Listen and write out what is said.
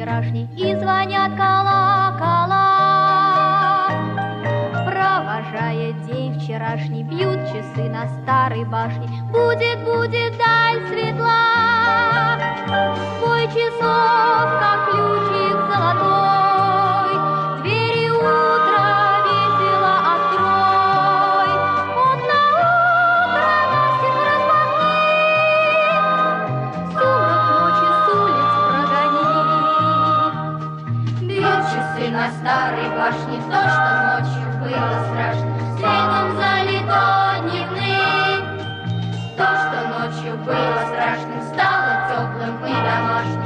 вчерашний, и звонят колокола. Провожая день вчерашний, бьют часы на старой башне. Будет, будет даль светла, бой часов, как ключик золотой. Двери утра весело открой, окна утра настежь распахни, сумрак ночи с улиц прогони. Бьют часы на старой башне, то, что ночью было страшно, светом залито дневным. То, что ночью было страшным, стало теплым и домашним.